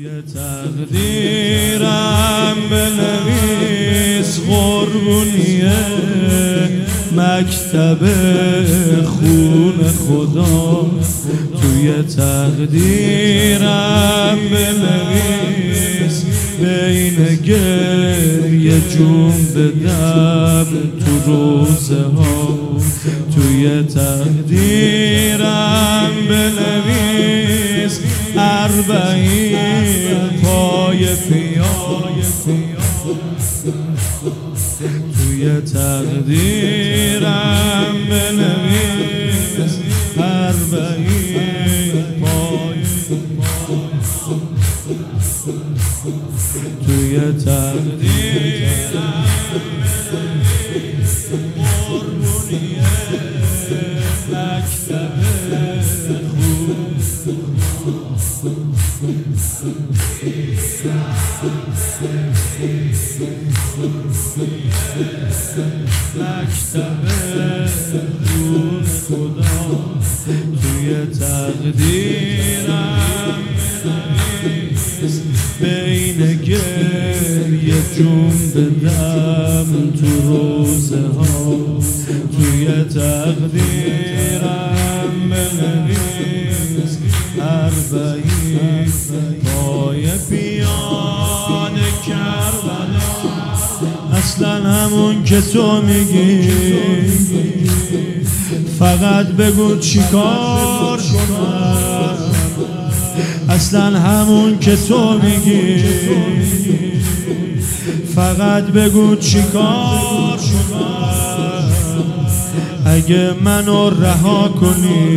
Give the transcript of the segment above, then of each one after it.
تقدیرم بنویس قربونیه مکتب خون خدا. توی تقدیرم بنویس بین گریه جون بدم تو روزه ها. توی تقدیرم بنویس 40 پای پیاز. توی تقدیرم بنویس 40 پای. توی تقدیرم بنویس قربونیه مکتب خون. مکتب خون خدا. توی تقدیرم بنویس بین گریه جون بدم تو روزه ها. توی تقدیرم بنویس 40 پای پیان کربلا. اصلا همون که تو میگی فقط بگو چیکار کنم. اصلا همون که تو میگی فقط بگو چیکار کنم. اگه منو رها کنی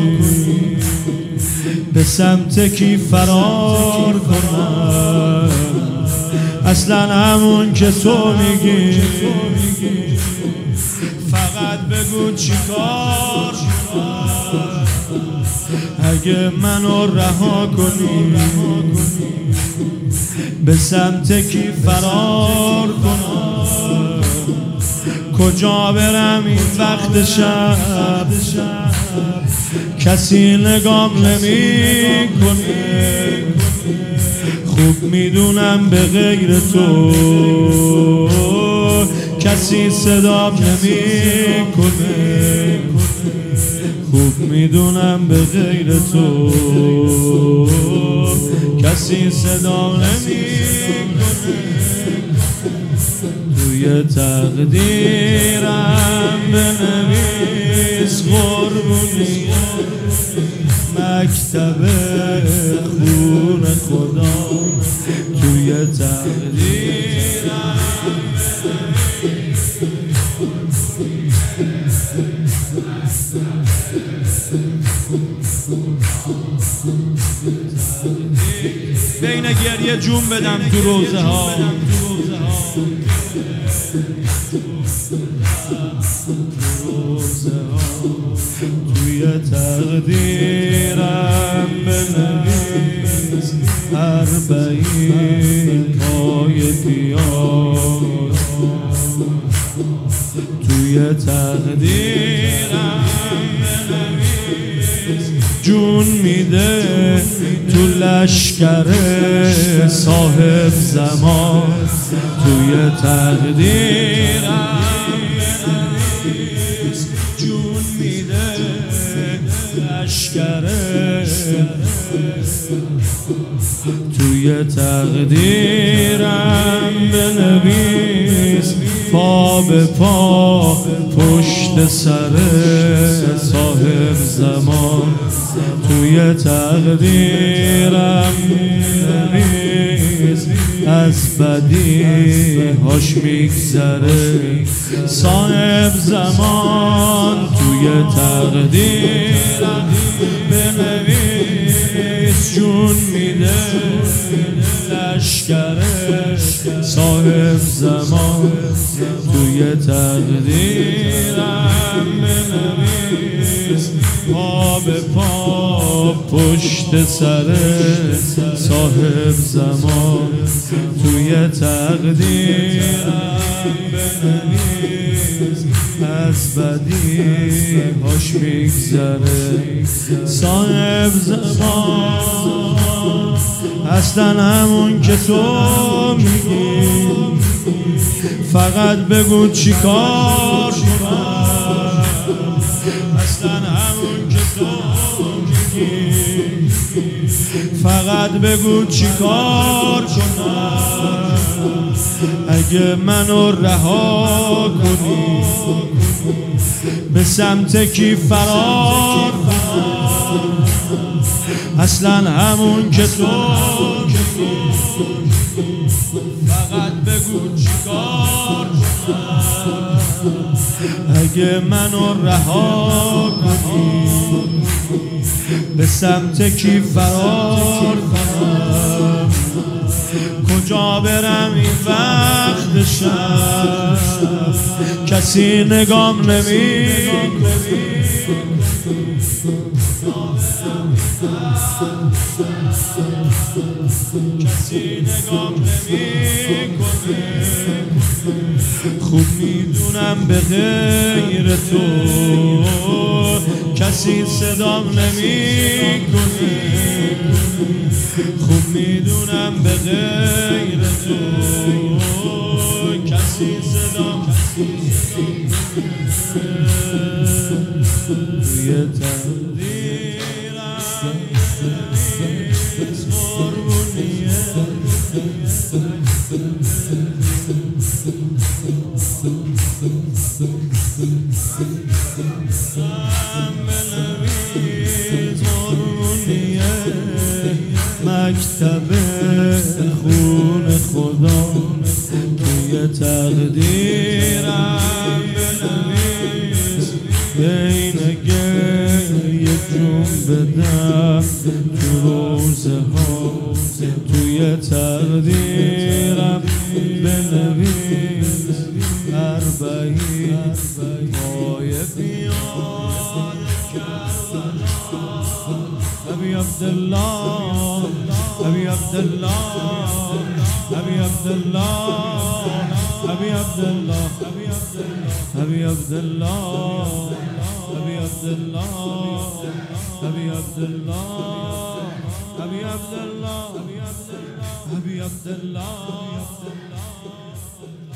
به سمت کی فرار کنم. اصلا همون که تو میگی فقط بگو چیکار کنم. اگه منو رها کنی به سمت کی فرار کنم. کجا برم این وقت شب کسی نگام نمی کنه. خوب میدونم به غیر تو کسی صدام نمی کنه. خوب میدونم به غیر تو کسی صدام نمی کنه. توی تقدیرم بنویس قربونیه مکتب خون خدا. توی تقدیرم بین گریه جون بدم تو روزه ها. توی تقدیرم بنویس 40 پای پیاز. توی تقدیرم بنویس جون میده تو لشکر صاحب زمان. توی تقدیرم بنویس جون میده لشکر. توی تقدیرم بنویس پا به پا پشت سر صاحب زمان. توی تقدیرم بنویس از بدی هاش میگذره صاحب زمان. توی تقدیرم بنویس جون میده لشکر صاحب زمان. توی تقدیرم بنویس پا به پا پشت سر صاحب زمان. توی تقدیرم بنویس از بدی هاش میگذره صاحب زمان. اصلا همون که تو میگی، فقط بگو چی کار کنم. اصلا همون که تو میگی، فقط بگو چی کار کنم. اگه منو رها کنی، به سمت کی فرار کنم. اصلا همون که تو میگی، فقط بگو چی کار کنم. اگه منو رها کنی، به سمت کی فرار کنم. کجا برم این وقت شب، کسی نگام نمی‌کنه. کسی نگام نمی‌کنه. خوب میدونم به غیر تو کسی صدام نمی‌کنه. خوب میدونم به غیر تو کسی صدام توی تقدیرم نیست قربونیه. مکتب خون خدا توی تقدیرم بنویس. بین گریه جون بدم تو روزه ها، توی تقدیرم بنویس. 40 پای بیاد کربلا. ابی عبدالله، ابی عبدالله، ابی عبدالله، ابی عبدالله، ابی عبدالله، ابی عبدالله، ابی عبدالله، ابی عبدالله، ابی عبدالله.